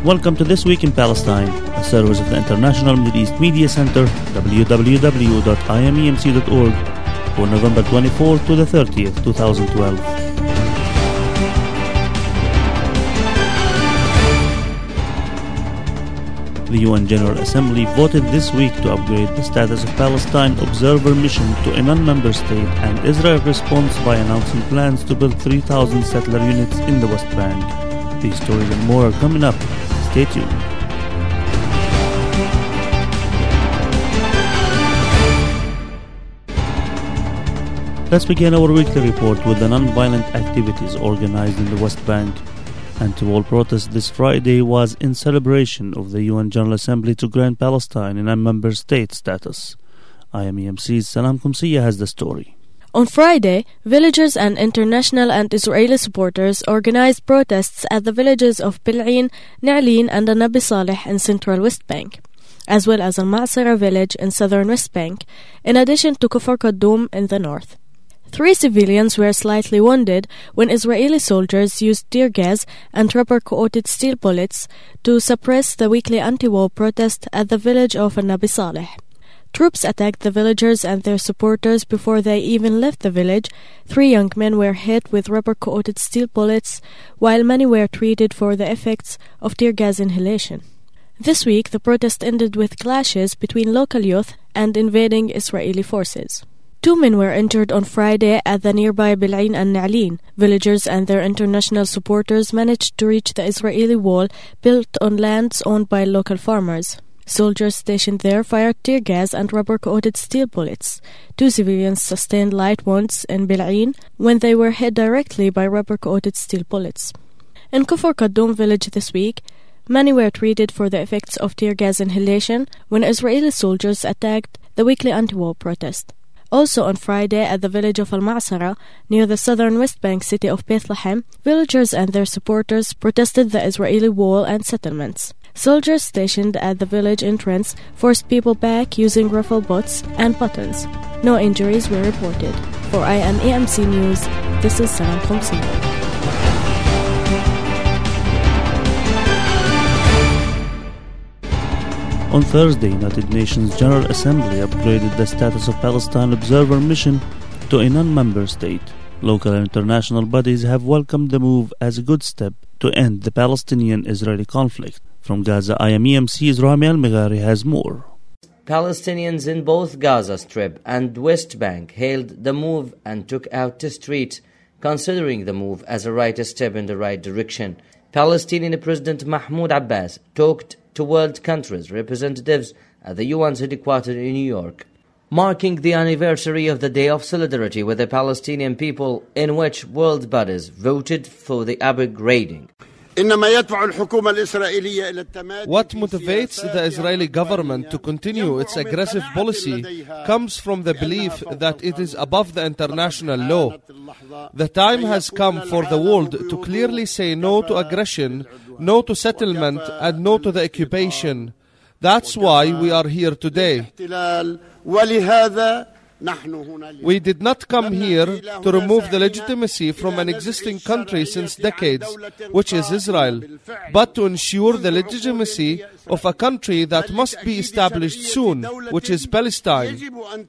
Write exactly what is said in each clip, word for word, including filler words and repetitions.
Welcome to This Week in Palestine, a service of the International Middle East Media Center, w w w dot i m e m c dot org, for November twenty-fourth to the thirtieth, twenty twelve. The U N General Assembly voted this week to upgrade the status of Palestine Observer Mission to a non-member state, and Israel responds by announcing plans to build three thousand settler units in the West Bank. These stories and more are coming up. Stay tuned. Let's begin our weekly report with the non-violent activities organized in the West Bank. And to all protests this Friday was in celebration of the U N General Assembly to grant Palestine an member state status. I M E M C's Salam Kumsiya has the story. On Friday, villagers and international and Israeli supporters organized protests at the villages of Bil'in, Na'lin and Nabi Saleh in central West Bank, as well as Al-Ma'sara village in southern West Bank, in addition to Kufr Qaddum in the north. Three civilians were slightly wounded when Israeli soldiers used tear gas and rubber-coated steel bullets to suppress the weekly anti-war protest at the village of Nabi Saleh. Troops attacked the villagers and their supporters before they even left the village. Three young men were hit with rubber-coated steel bullets, while many were treated for the effects of tear gas inhalation. This week, the protest ended with clashes between local youth and invading Israeli forces. Two men were injured on Friday at the nearby Bil'in and Na'lin. Villagers and their international supporters managed to reach the Israeli wall built on lands owned by local farmers. Soldiers stationed there fired tear gas and rubber-coated steel bullets. Two civilians sustained light wounds in Bil'in when they were hit directly by rubber-coated steel bullets. In Kufr Qaddum village this week, many were treated for the effects of tear gas inhalation when Israeli soldiers attacked the weekly anti-war protest. Also on Friday at the village of Al-Ma'sara, near the southern West Bank city of Bethlehem, villagers and their supporters protested the Israeli wall and settlements. Soldiers stationed at the village entrance forced people back using rifle butts and buttons. No injuries were reported. For I M E M C News, this is Salam Kumsiya. On Thursday, United Nations General Assembly upgraded the status of Palestine Observer Mission to a non-member state. Local and international bodies have welcomed the move as a good step to end the Palestinian-Israeli conflict. From Gaza, I M E M C's Rami Al-Meghari has more. Palestinians in both Gaza Strip and West Bank hailed the move and took out the street, considering the move as a right step in the right direction. Palestinian President Mahmoud Abbas talked to world countries' representatives at the U N's headquarters in New York, marking the anniversary of the Day of Solidarity with the Palestinian people, in which world bodies voted for the upgrading. What motivates the Israeli government to continue its aggressive policy comes from the belief that it is above the international law. The time has come for the world to clearly say no to aggression, no to settlement, and no to the occupation. That's why we are here today. We did not come here to remove the legitimacy from an existing country since decades, which is Israel, but to ensure the legitimacy of a country that must be established soon, which is Palestine.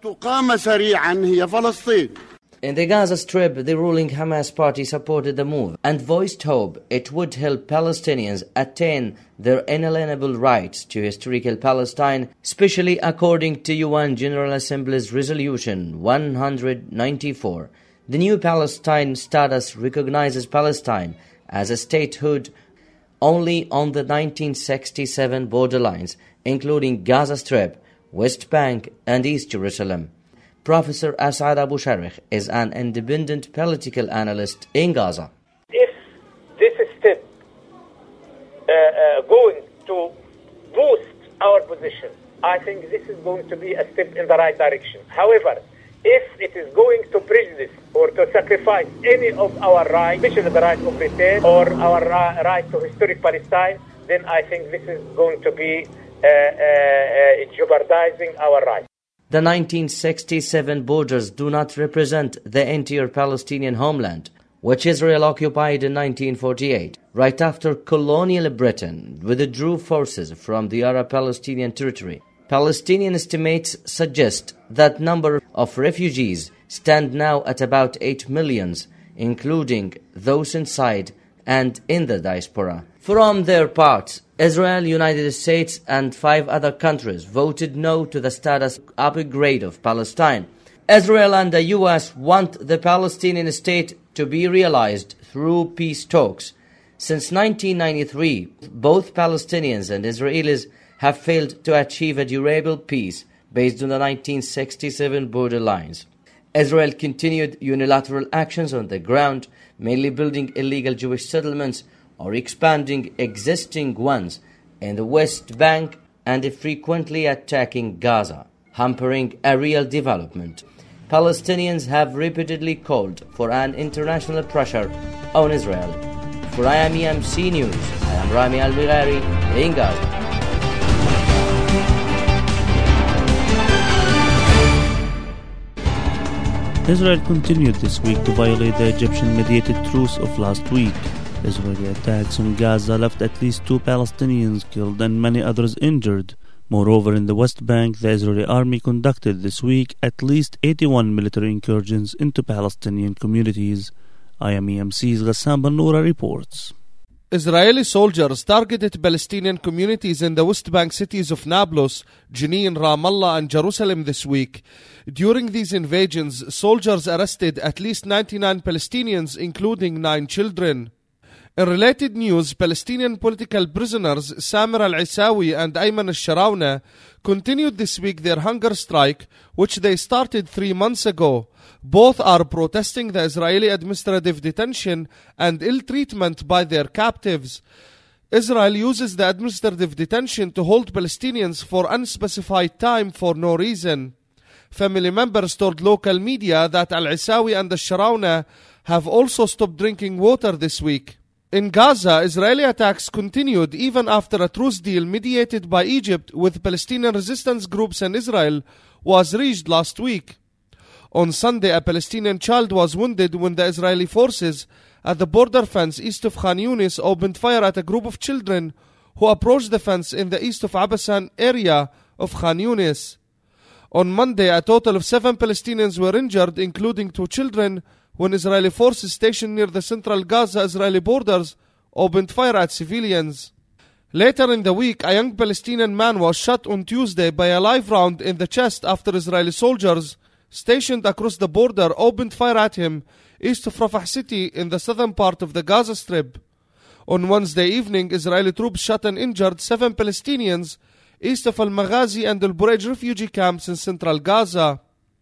In the Gaza Strip, the ruling Hamas party supported the move and voiced hope it would help Palestinians attain their inalienable rights to historical Palestine, especially according to U N General Assembly's Resolution one hundred ninety-four. The new Palestine status recognizes Palestine as a statehood only on the nineteen sixty-seven borderlines, including Gaza Strip, West Bank, and East Jerusalem. Professor Asad Abu Sharikh is an independent political analyst in Gaza. If this step uh, uh, going to boost our position, I think this is going to be a step in the right direction. However, if it is going to prejudice or to sacrifice any of our rights, especially the right of return or our uh, right to historic Palestine, then I think this is going to be uh, uh, uh, jeopardizing our rights. The nineteen sixty-seven borders do not represent the entire Palestinian homeland, which Israel occupied in nineteen forty-eight. right after colonial Britain withdrew forces from the Arab-Palestinian territory. Palestinian estimates suggest that number of refugees stand now at about eight million, including those inside and in the diaspora. From their part, Israel, United States, and five other countries voted no to the status upgrade of Palestine. Israel and the U S want the Palestinian state to be realized through peace talks. Since nineteen ninety-three, both Palestinians and Israelis have failed to achieve a durable peace based on the nineteen sixty-seven border lines. Israel continued unilateral actions on the ground, mainly building illegal Jewish settlements or expanding existing ones in the West Bank and frequently attacking Gaza, hampering a real development. Palestinians have repeatedly called for an international pressure on Israel. For I M E M C News, I am Rami Al-Bighari in Gaza. Israel continued this week to violate the Egyptian-mediated truce of last week. Israeli attacks on Gaza left at least two Palestinians killed and many others injured. Moreover, in the West Bank, the Israeli army conducted this week at least eighty-one military incursions into Palestinian communities. I M E M C's Ghassan Bannoura reports. Israeli soldiers targeted Palestinian communities in the West Bank cities of Nablus, Jenin, Ramallah and Jerusalem this week. During these invasions, soldiers arrested at least ninety-nine Palestinians, including nine children. In related news, Palestinian political prisoners Samir al-Isawi and Ayman al-Sharawna continued this week their hunger strike, which they started three months ago. Both are protesting the Israeli administrative detention and ill treatment by their captives. Israel uses the administrative detention to hold Palestinians for unspecified time for no reason. Family members told local media that al-Isawi and al-Sharawna have also stopped drinking water this week. In Gaza, Israeli attacks continued even after a truce deal mediated by Egypt with Palestinian resistance groups and Israel was reached last week. On Sunday, a Palestinian child was wounded when the Israeli forces at the border fence east of Khan Yunis opened fire at a group of children who approached the fence in the east of Abasan area of Khan Yunis. On Monday, a total of seven Palestinians were injured, including two children, when Israeli forces stationed near the central Gaza-Israeli borders opened fire at civilians. Later in the week, a young Palestinian man was shot on Tuesday by a live round in the chest after Israeli soldiers stationed across the border opened fire at him east of Rafah city in the southern part of the Gaza Strip. On Wednesday evening, Israeli troops shot and injured seven Palestinians east of Al-Maghazi and Al-Burej refugee camps in central Gaza.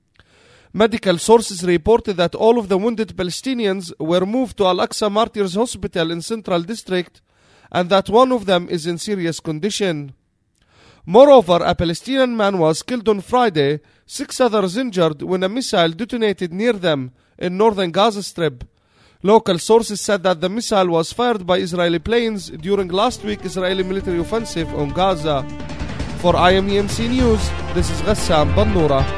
Medical sources reported that all of the wounded Palestinians were moved to Al-Aqsa Martyrs Hospital in Central District and that one of them is in serious condition. Moreover, a Palestinian man was killed on Friday, six others injured when a missile detonated near them in northern Gaza Strip. Local sources said that the missile was fired by Israeli planes during last week's Israeli military offensive on Gaza. For I M E M C News, this is Ghassan Bannoura.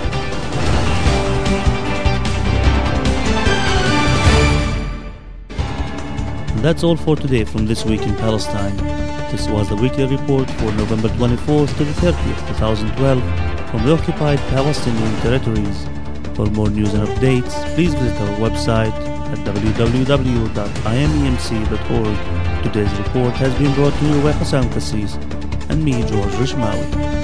That's all for today from This Week in Palestine. This was the weekly report for November twenty-fourth to the thirtieth, twenty twelve from the occupied Palestinian territories. For more news and updates, please visit our website at w w w dot i m e m c dot org. Today's report has been brought to you by Hassan Kassis and me, George Rishmawi.